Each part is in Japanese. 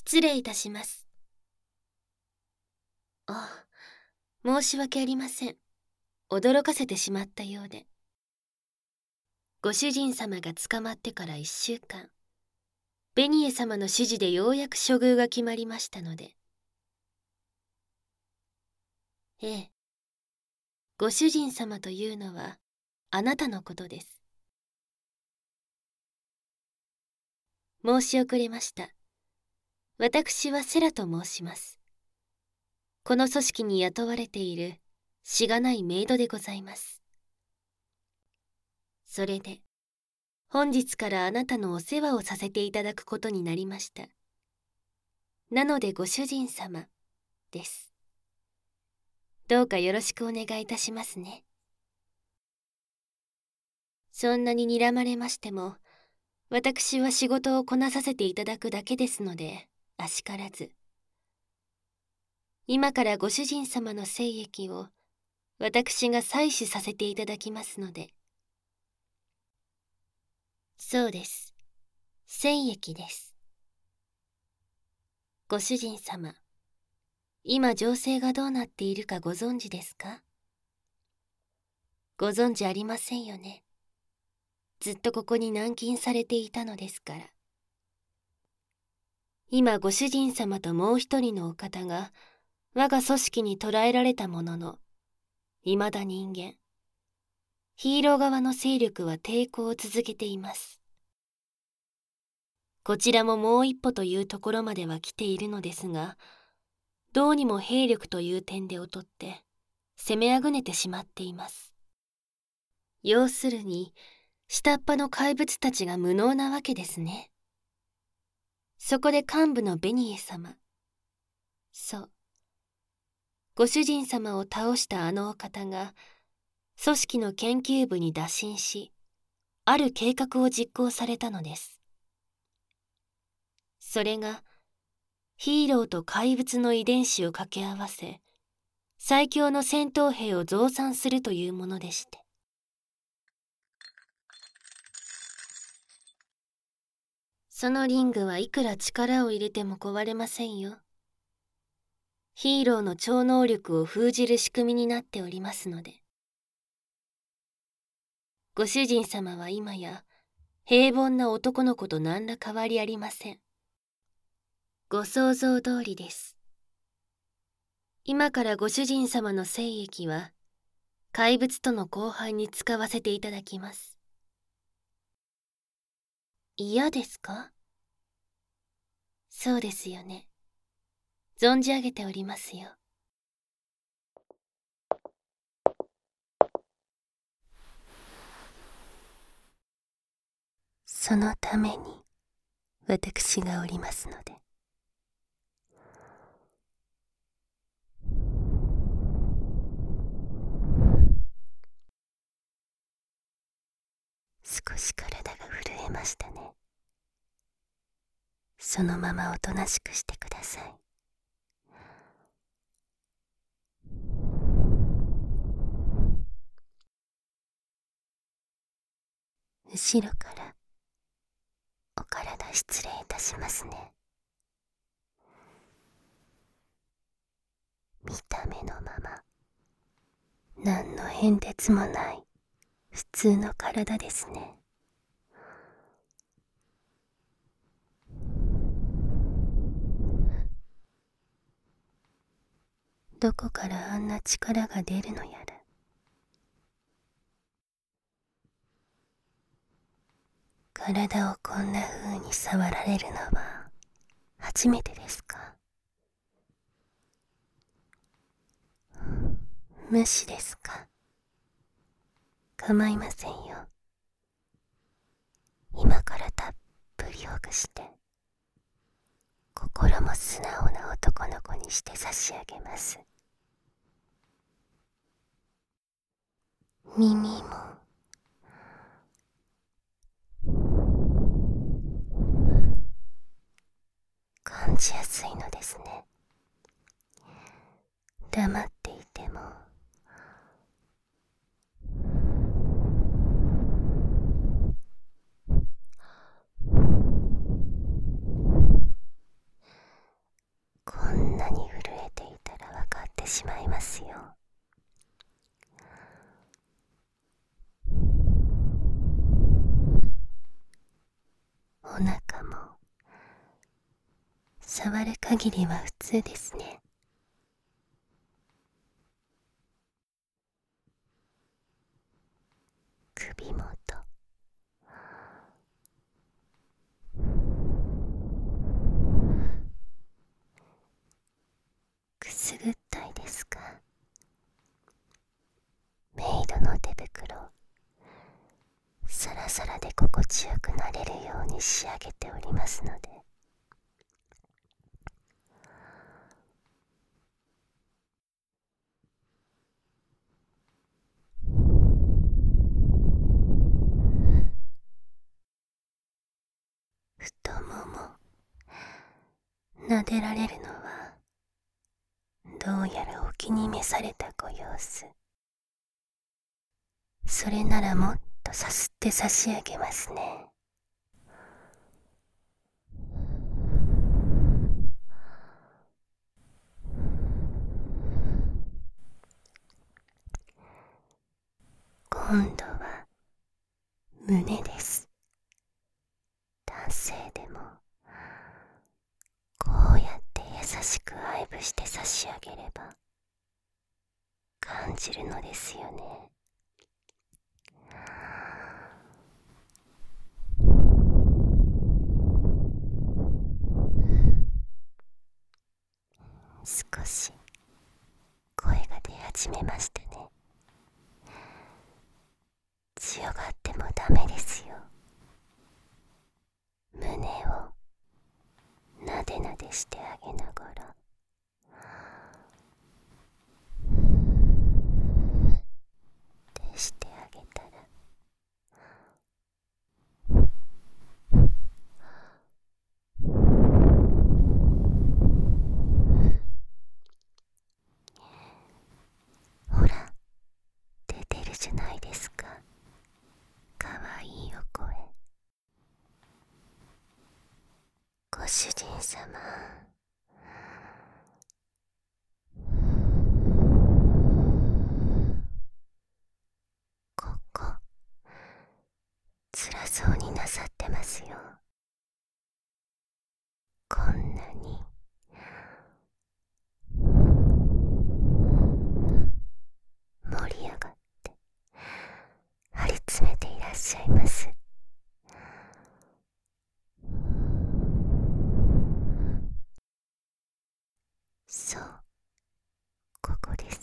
失礼いたします。あ、申し訳ありません。驚かせてしまったようで。ご主人様が捕まってから1週間、ベニエ様の指示でようやく処遇が決まりましたので。ええ、ご主人様というのはあなたのことです。申し遅れました。私はセラと申します。この組織に雇われているしがないメイドでございます。それで、本日からあなたのお世話をさせていただくことになりました。なのでご主人様です。どうかよろしくお願いいたしますね。そんなに睨まれましても、私は仕事をこなさせていただくだけですので、あしからず。今からご主人様の精液を私が採取させていただきますので。そうです。精液です。ご主人様、今情勢がどうなっているかご存知ですか？ご存知ありませんよね。ずっとここに軟禁されていたのですから。今ご主人様ともう一人のお方が我が組織に捕らえられたものの、未だ人間、ヒーロー側の勢力は抵抗を続けています。こちらももう一歩というところまでは来ているのですが、どうにも兵力という点で劣って攻めあぐねてしまっています。要するに下っ端の怪物たちが無能なわけですね。そこで幹部のベニエ様、そう、ご主人様を倒したあのお方が組織の研究部に打診し、ある計画を実行されたのです。それがヒーローと怪物の遺伝子を掛け合わせ、最強の戦闘兵を増産するというものでして。そのリングはいくら力を入れても壊れませんよ。ヒーローの超能力を封じる仕組みになっておりますので。ご主人様は今や平凡な男の子と何ら変わりありません。ご想像通りです。今からご主人様の精液は怪物との交配に使わせていただきます。嫌ですか？そうですよね。存じ上げておりますよ。そのために私がおりますので。少し体が震えましたね。そのままおとなしくしてください。後ろからお体失礼いたしますね。見た目のまま何の変哲もない普通の体ですね。どこからあんな力が出るのやら。体をこんな風に触られるのは初めてですか？無視ですか？構いませんよ。今からたっぷりほぐして心も素直な男の子にして差し上げます。耳も感じやすいのですね。黙っていてもんなに震えていたらわかってしまいますよ。お腹も触る限りは普通ですね。首元、くすぐったいですか。メイドの手袋、サラサラで心地よくなれるように仕上げておりますので、太もも撫でられるのはどうやらお気に召されたご様子。それならもっとさすって差し上げますね。今度は胸です。男性でもこうやって優しく愛撫して差し上げれば感じるのですよね。少し声が出始めましたね。強がってもダメですよ。胸をなでなでしてあげながら、でしてあげたら、ほら出てるじゃないですか、かわいいお声。ご主人様、ここ辛そうになさってますよ。こんなに盛り上がって張り詰めていらっしゃいます。そう、ここです。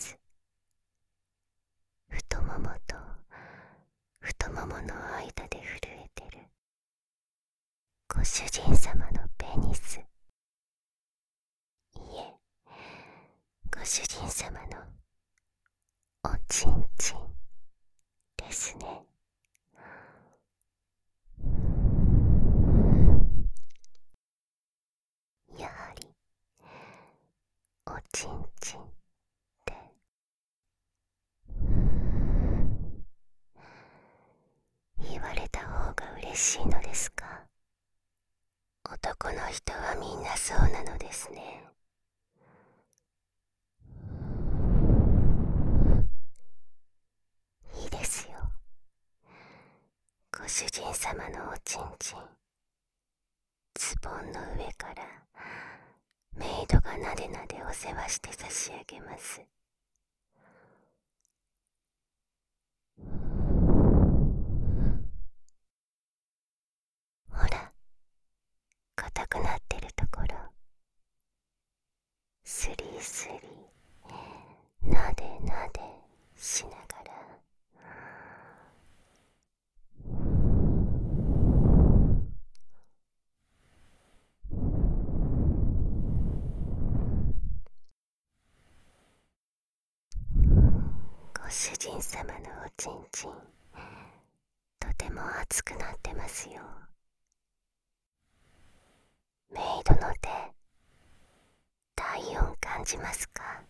太ももと太ももの間で震えてるご主人様のペニス、いえ、ご主人様のおちんちんですね。やはりおちんちんって言われた方が嬉しいのですか。男の人はみんなそうなのですね。いいですよ。ご主人様のおちんちん、ズボンの上からメイドがなでなでお世話して差し上げます。ほら、硬くなってるところ、スリスリなでなでしながら、ご主人様のおちんちん、とても熱くなってますよ。メイドの手、体温感じますか。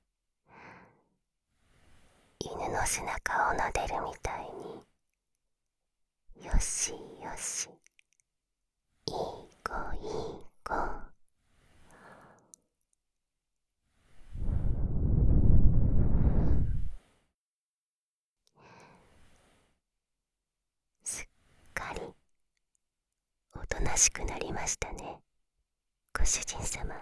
犬の背中を撫でるみたいに、よしよし、いい子いい子。 しくなりましたね、ご主人様。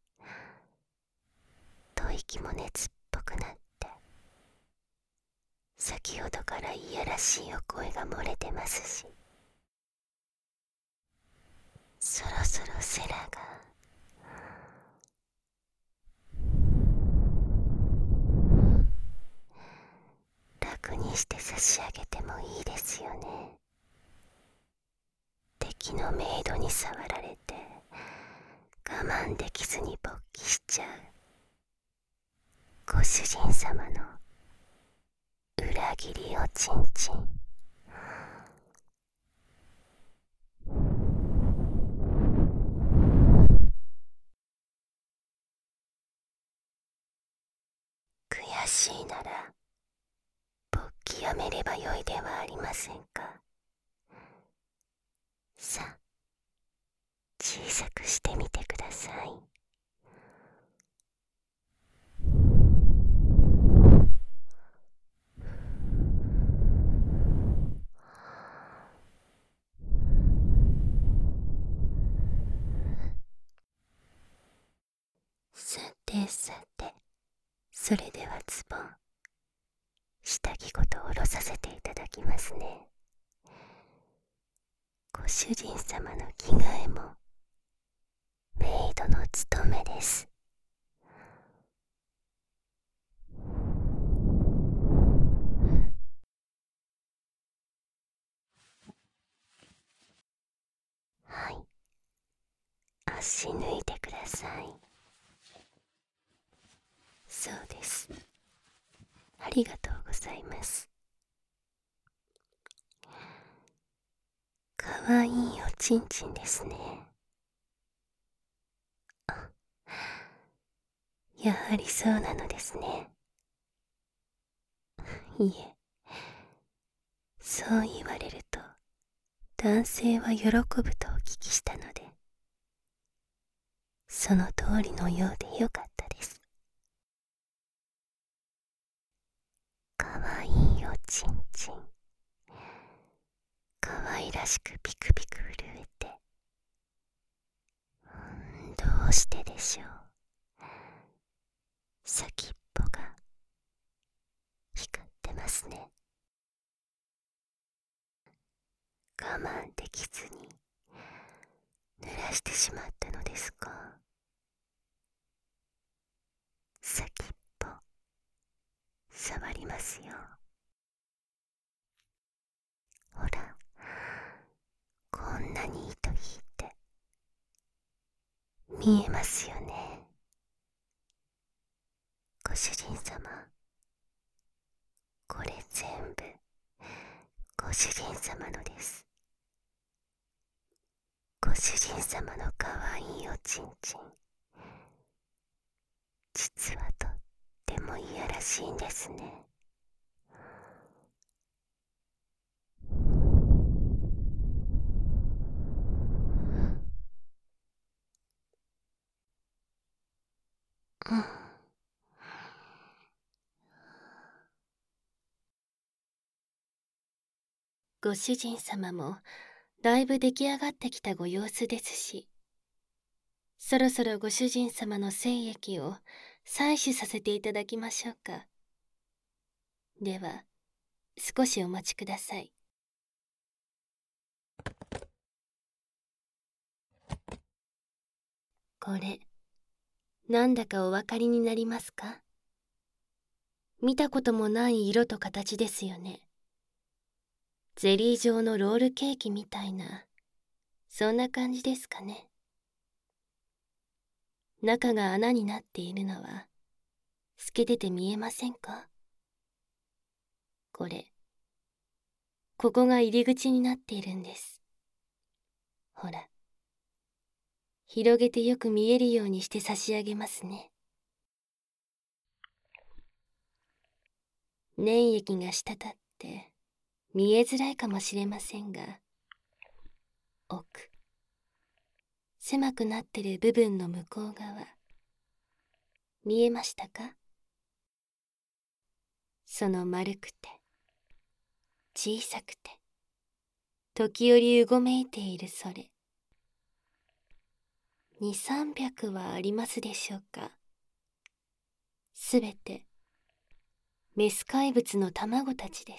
吐息も熱っぽくなって、先ほどからいやらしいお声が漏れてますし、そろそろセラが楽にして差し上げてもいいですよね。敵のメイドに触られて我慢できずに勃起しちゃうご主人様の裏切りおちんちん。悔しいなら勃起やめればよいではありませんか。さあ、小さくしてみてください。さてさて、それではズボン、下着ごと下ろさせていただきますね。ご主人様の着替えもメイドの務めです。はい、足脱いでください。そうです、ありがとうございます。かわいいおちんちんですね。あ、やはりそうなのですね。いえ、そう言われると男性は喜ぶとお聞きしたので、その通りのようでよかったです。かわいいおちんちん、かわいらしくピクピク震えて、どうしてでしょう。先っぽが光ってますね。我慢できずに濡らしてしまったのですか。先っぽ触りますよ。ほら、こんなに糸引いて見えますよね。ご主人様、これ全部ご主人様のです。ご主人様のかわいいおちんちん、実はとってもいやらしいんですね。うん、 ご主人様もだいぶ出来上がってきたご様子ですし、そろそろご主人様の精液を採取させていただきましょうか。では、少しお待ちください。これ、なんだかお分かりになりますか？見たこともない色と形ですよね。ゼリー状のロールケーキみたいな、そんな感じですかね。中が穴になっているのは透けてて見えませんか？これ、ここが入り口になっているんです。ほら、広げてよく見えるようにして差し上げますね。粘液が滴って見えづらいかもしれませんが、奥、狭くなってる部分の向こう側、見えましたか？その丸くて小さくて時折うごめいているそれ、 2、300はありますでしょうか。すべてメス怪物の卵たちです。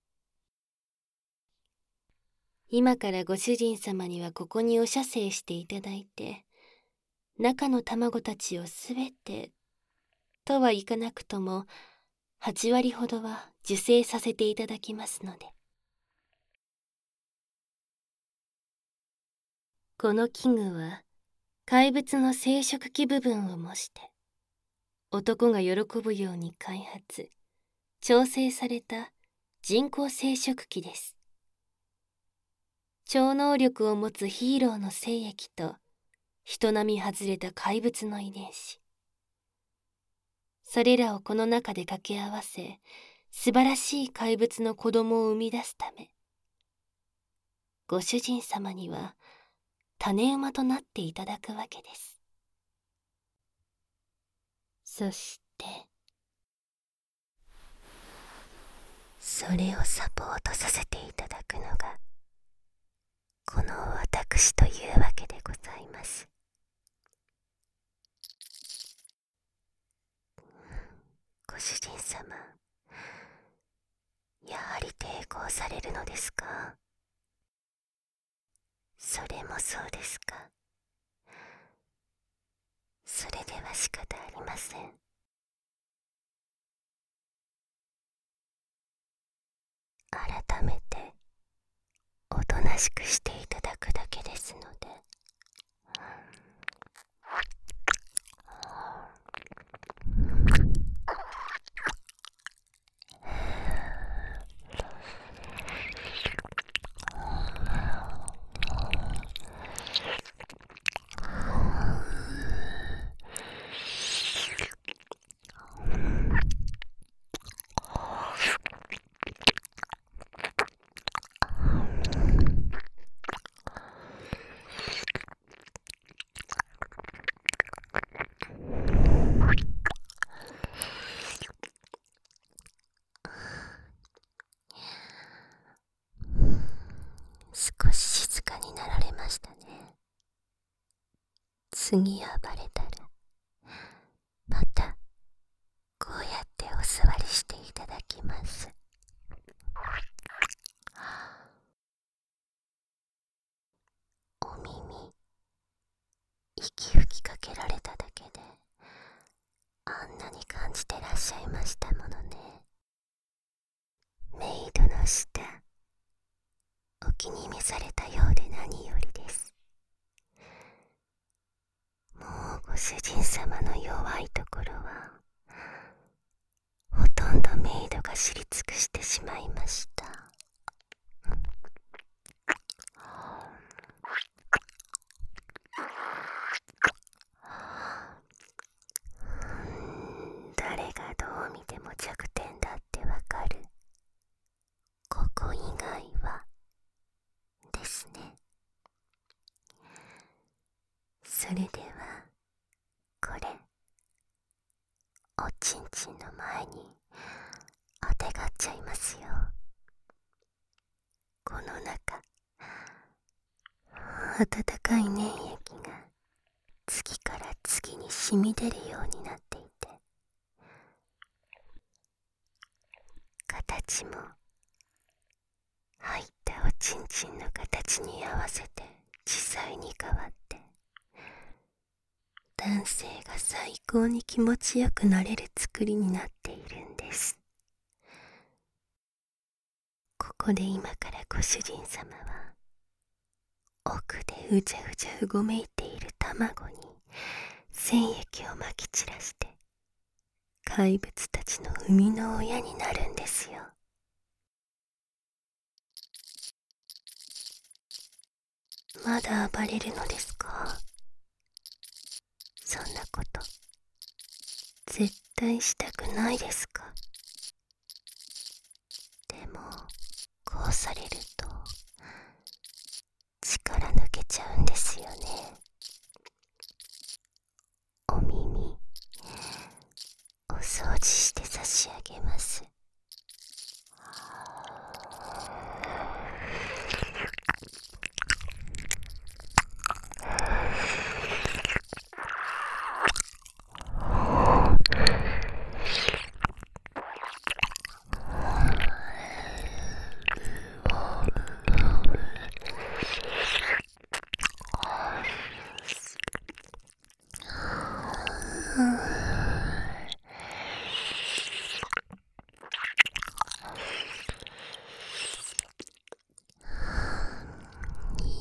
今からご主人様にはここにお射精していただいて、中の卵たちをすべてとはいかなくとも8割ほどは受精させていただきますので。この器具は怪物の生殖器部分を模して男が喜ぶように開発調整された人工生殖器です。超能力を持つヒーローの精液と人並み外れた怪物の遺伝子、それらをこの中で掛け合わせ素晴らしい怪物の子供を生み出すため、ご主人様には種馬となっていただくわけです。そしてそれをサポートさせていただくのがこの私というわけでございます。ご主人様、やはり抵抗されるのですか？それもそうですか。それでは仕方ありません。改めておとなしくしていただくだけですので。少し静かになられましたね。次暴れたらまたこうやってお座りしていただきます。お耳息吹きかけられただけであんなに感じてらっしゃいましたものね。メイドの舌お気に召されたようで何よりです。もうご主人様の弱いところはほとんどメイドが知り尽くしてしまいました。誰がどう見ても弱点だってわかる。ここ以外はですね。それではこれおちんちんの前にあてがっちゃいますよ。この中温かい粘液が次から次に染み出るようになっていて、形も入ったおちんちんの形に合わせて自在に変わって、男性が最高に気持ちよくなれる作りになっているんです。ここで今からご主人様は奥でうじゃうじゃうごめいている卵に精液をまき散らして怪物たちの生みの親になるんですよ。まだ暴れるのですか？そんなこと絶対したくないですか？でもこうされると力抜けちゃうんですよね。お耳お掃除して差し上げます。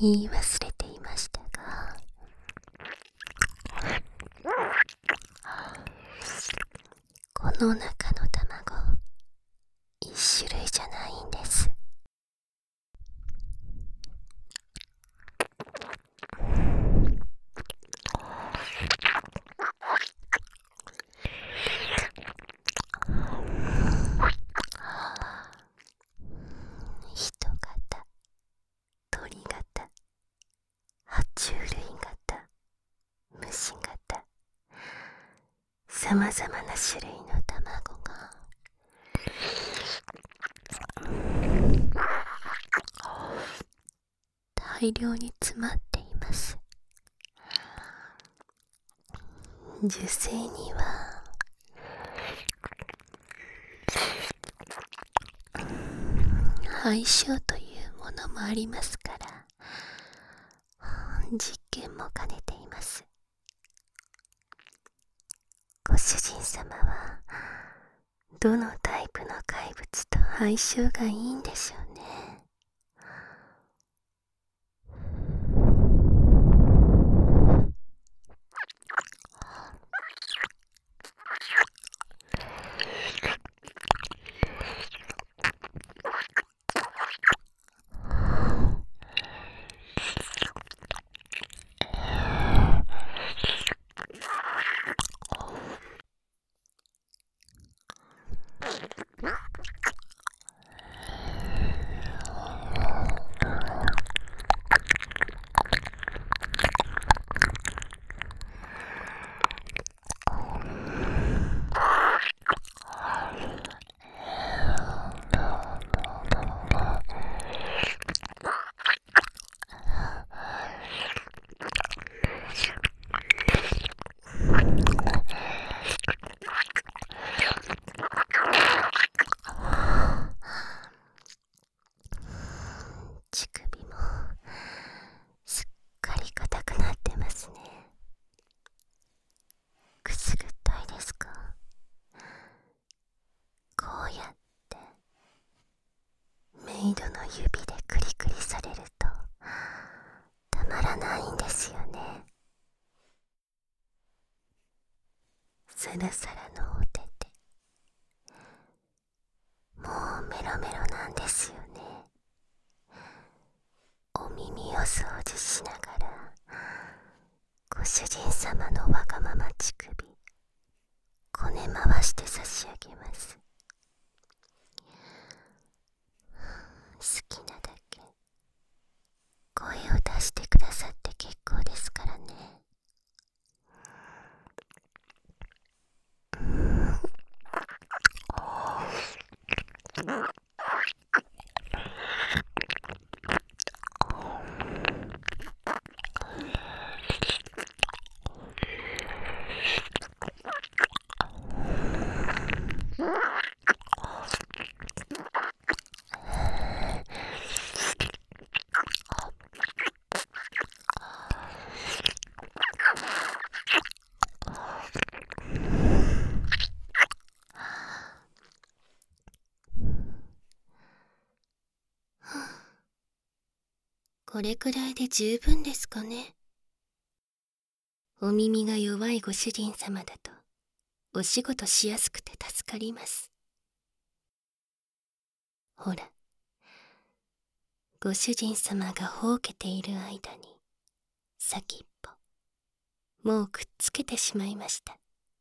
言い忘れていましたが、この中の卵、一種類じゃないんです。人型、鳥型、爬虫類型、虫型、さまざまな種類の卵が大量に詰まっています。受精には相性というものもありますから、実験も兼ねています。ご主人様はどのタイプの怪物と相性がいいんでしょうね。乳首もすっかり硬くなってますね。くすぐったいですか？こうやってメイドの指でクリクリされるとたまらないんですよね。サラサラのお手手、もうメロメロなんですよね。お耳を掃除しながらご主人様のわがまま乳首こね回して差し上げます。好きなだけ声を出してくださって結構ですからね。これくらいで十分ですかね。お耳が弱いご主人様だとお仕事しやすくて助かります。ほら、ご主人様がほうけている間に先っぽもうくっつけてしまいました。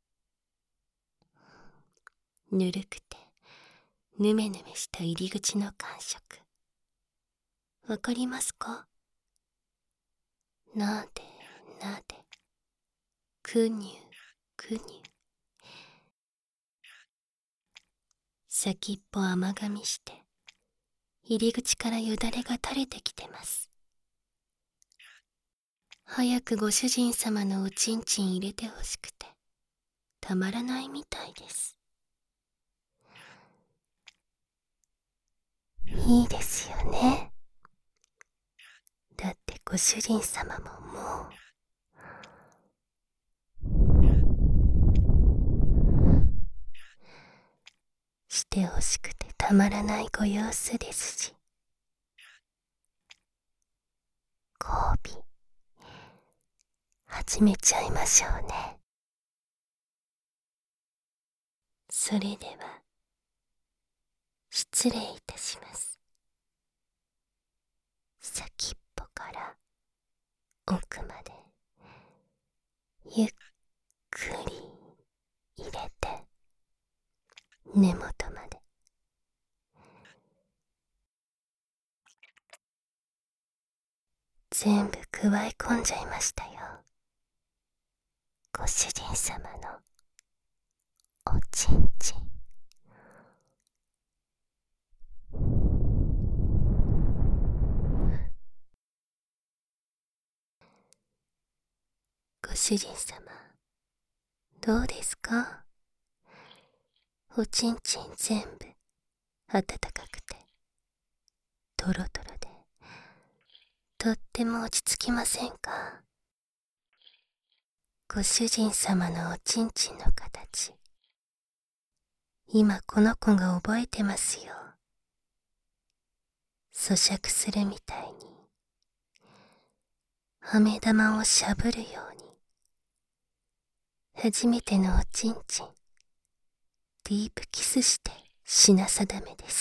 ぬるくてぬめぬめした入り口の感触、わかりますか？なでなで、くにゅくにゅ、先っぽ甘噛みして入り口からよだれが垂れてきてます。早くご主人様のおちんちん入れてほしくてたまらないみたいです。いいですよね。だってご主人様ももうしてほしくてたまらないご様子ですし、 交尾始めちゃいましょうね。それでは失礼いたします。先っぽから奥までゆっくり入れて、根元まで全部くわえ込んじゃいましたよ。ご主人様のおちんちん。ご主人様、どうですか？おちんちん全部暖かくてトロトロで、とっても落ち着きませんか？ご主人様のおちんちんの形、今この子が覚えてますよ。咀嚼するみたいに、飴玉をしゃぶるように、初めてのおちんちん、ディープキスして品定めです。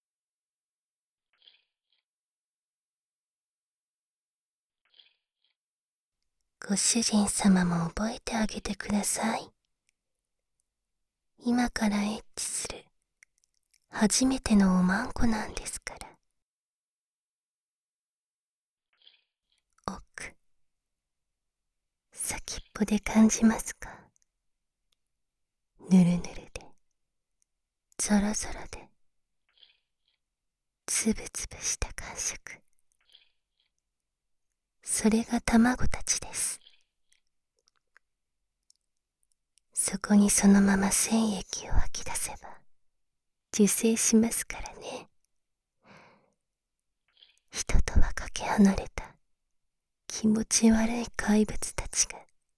ご主人様も覚えてあげてください。今からエッチする初めてのおまんこなんですから。奥、先っぽで感じますか？ぬるぬるで、ザラザラで、つぶつぶした感触。それが卵たちです。そこにそのまま精液を吐き出せば受精しますからね。人とはかけ離れた気持ち悪い怪物たちが。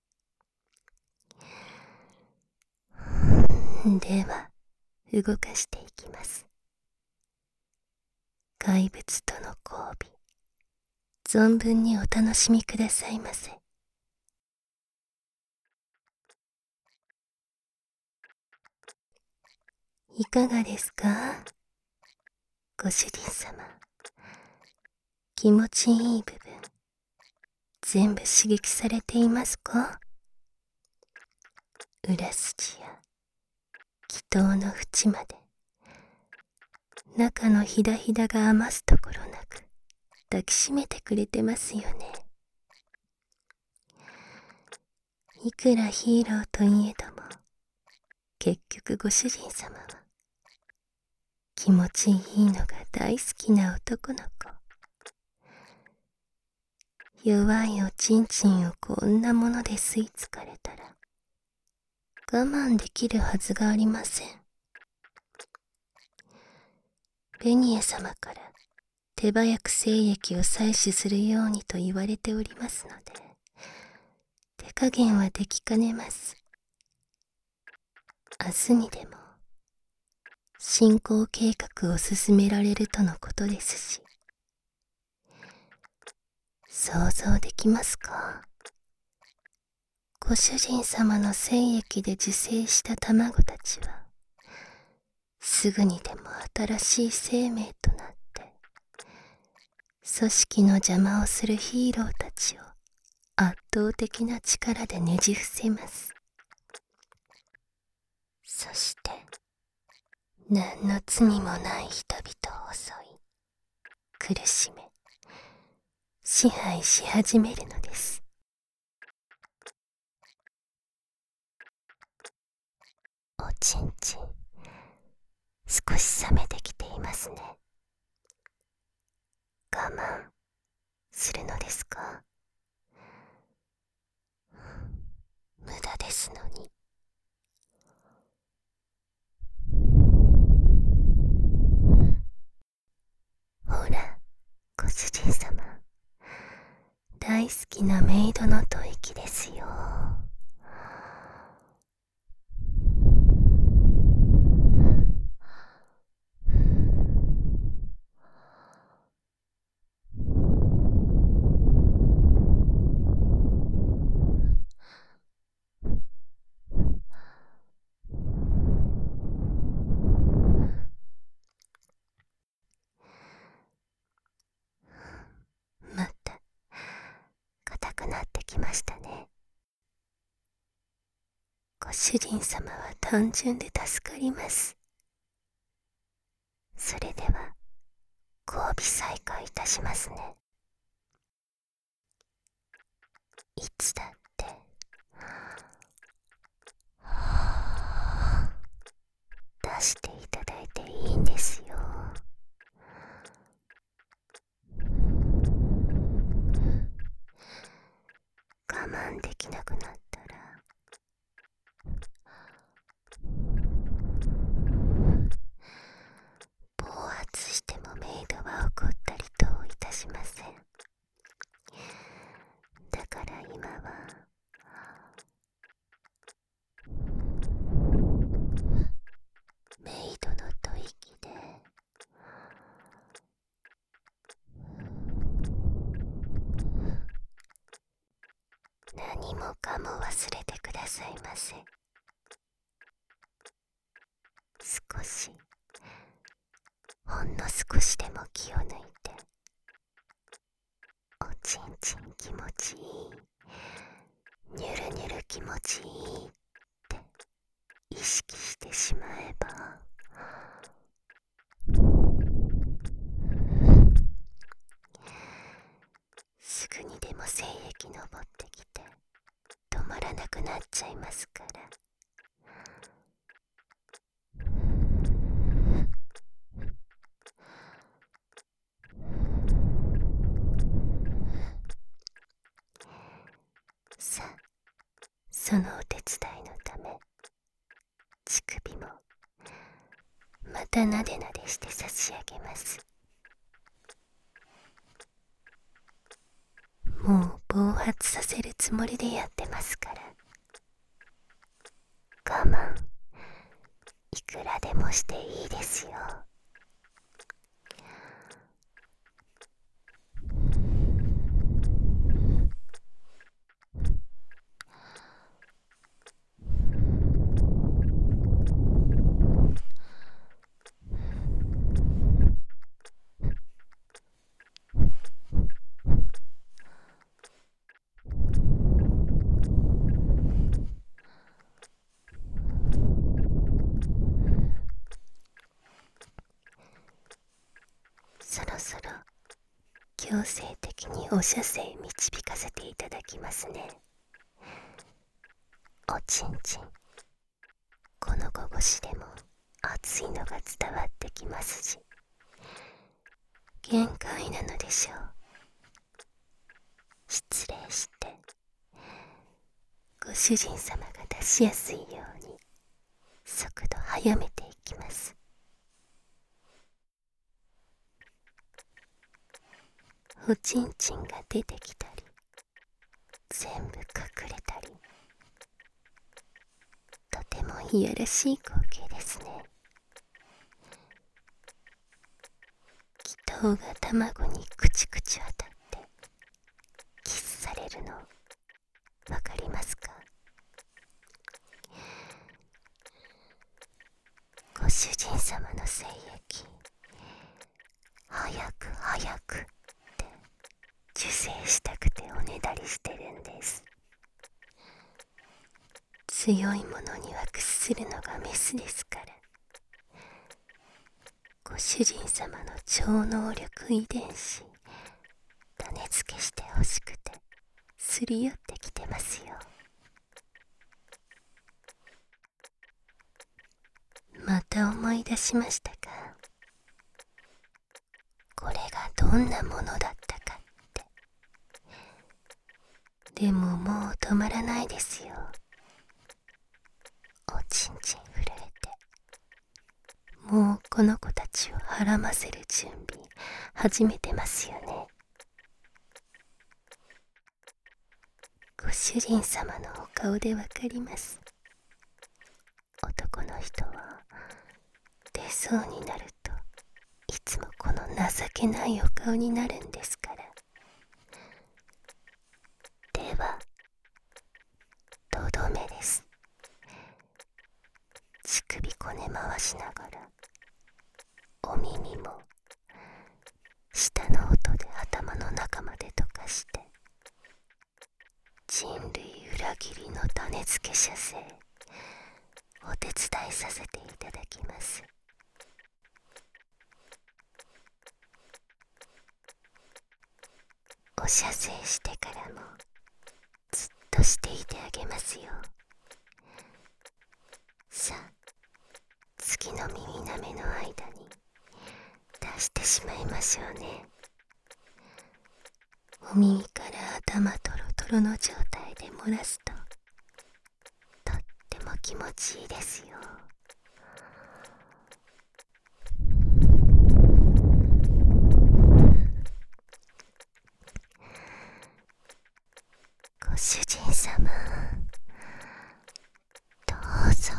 では動かしていきます。怪物との交尾、存分にお楽しみくださいませ。いかがですか？ご主人様、気持ちいい部分全部刺激されていますか？裏筋や気筒の縁まで、中のひだひだが余すところなく抱きしめてくれてますよね。いくらヒーローといえども、結局ご主人様は気持ちいいのが大好きな男の子。弱いおちんちんをこんなもので吸い付かれたら我慢できるはずがありません。ベニエ様から手早く精液を採取するようにと言われておりますので、手加減はできかねます。明日にでも進行計画を進められるとのことですし、想像できますか？ご主人様の精液で受精した卵たちはすぐにでも新しい生命となって、組織の邪魔をするヒーローたちを圧倒的な力でねじ伏せます。そして何の罪もない人々を襲い、苦しめ、支配し始めるのです。おちんちん、少し冷めてきていますね。我慢するのですか？無駄ですのに。ほら、ご主人様、大好きなメイドの吐息ですよ。 主人様は単純で助かります。それでは交尾再開いたしますね。いつだって出していただいていいんですよ。我慢できなくなったら暴発してもメイドは怒ったりといたしません。だから今はメイドの吐息で何もかも忘れてくださいませ。少し、ほんの少しでも気を抜いて、おちんちん気持ちいい、ニュルニュル気持ちいいって意識してしまえば、すぐにでも精液昇ってきて止まらなくなっちゃいますから。さあ、そのお手伝いのため乳首もまたなでなでして差し上げます。もう暴発させるつもりでやってますから、我慢いくらでもしていいですよ。そろそろ強制的にお射精導かせていただきますね。おちんちん、この子越しでも熱いのが伝わってきますし、限界なのでしょう。失礼して、ご主人様が出しやすいように速度速めていきます。おちんちんが出てきたり、全部隠れたり、とてもいやらしい光景ですね。気筒が卵にクチクチ当たってキスされるのわかりますか？ご主人様の精液、早く早くって受精したくておねだりしてるんです。強いものには屈するのがメスですから。ご主人様の超能力遺伝子、種付けしてほしくてすり寄ってきてますよ。また思い出しましたか？これがどんなものだったかって。でももう止まらないですよ。おちんちん震えて、もうこの子たちをはらませる準備始めてますよね。ご主人様のお顔でわかります。男の人は出そうになるといつもこの情けないお顔になるんですから。ではとどめです。乳首こね回しながらお耳も下の音で頭の中まで溶かして、人類裏切りの種付け射精お手伝いさせていただきます。お射精してからもずっとしていてあげますよ。さあ、次の耳なめの間に出してしまいましょうね。お耳から頭トロトロの状態で漏らすととっても気持ちいいですよ。ご主人様、どうぞ。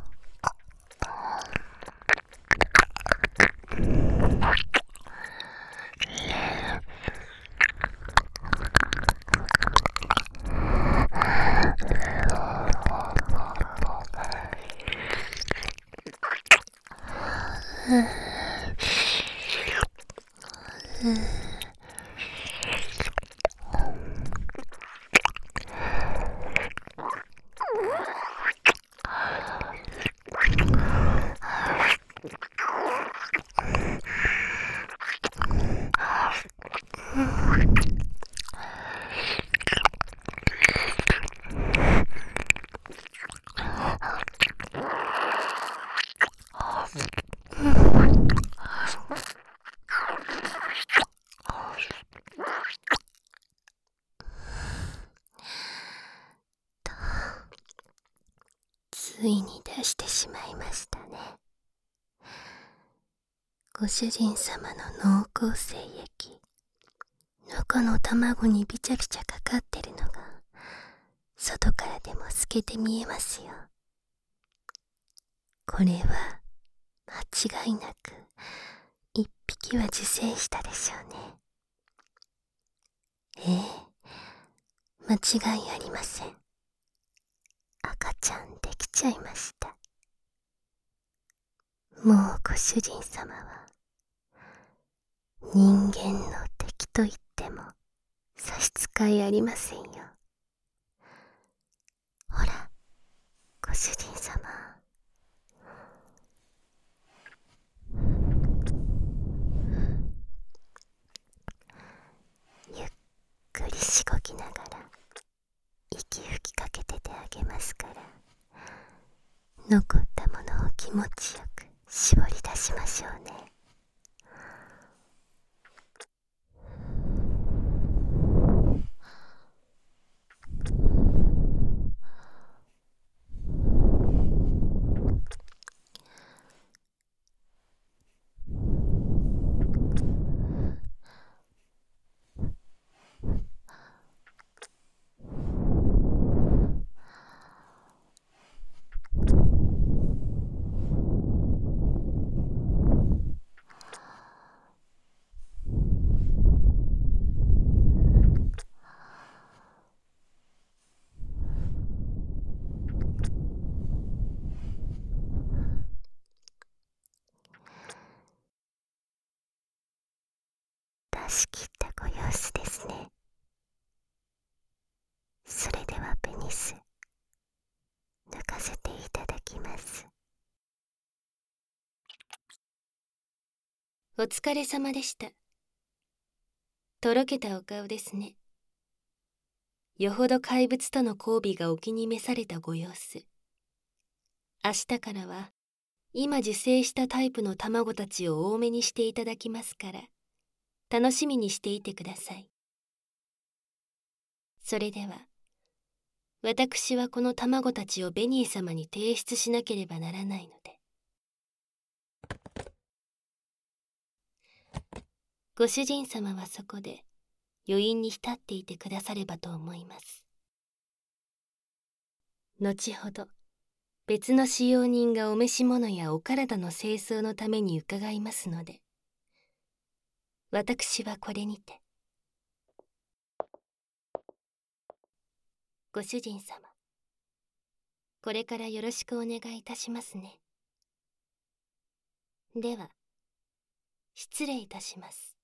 ついに出してしまいましたね。ご主人様の濃厚精液、中の卵にびちゃびちゃかかってるのが外からでも透けて見えますよ。これは間違いなく一匹は受精したでしょうね。ええ、間違いありません。赤ちゃんできちゃいました。もうご主人様は人間の敵と言っても差し支えありませんよ。ほら、ご主人様、ゆっくりしごきながら息吹きかけててあげますから、残ったものを気持ちよく絞り出しましょうね。出し切ったご様子ですね。それではペニス抜かせていただきます。 お疲れ様でした。とろけたお顔ですね。よほど怪物との交尾がお気に召されたご様子。明日からは今受精したタイプの卵たちを多めにしていただきますから、楽しみにしていてください。それでは、私はこの卵たちをベニー様に提出しなければならないので。ご主人様はそこで余韻に浸っていてくださればと思います。後ほど別の使用人がお召し物やお体の清掃のために伺いますので、私はこれにて。ご主人様、これからよろしくお願いいたしますね。では、失礼いたします。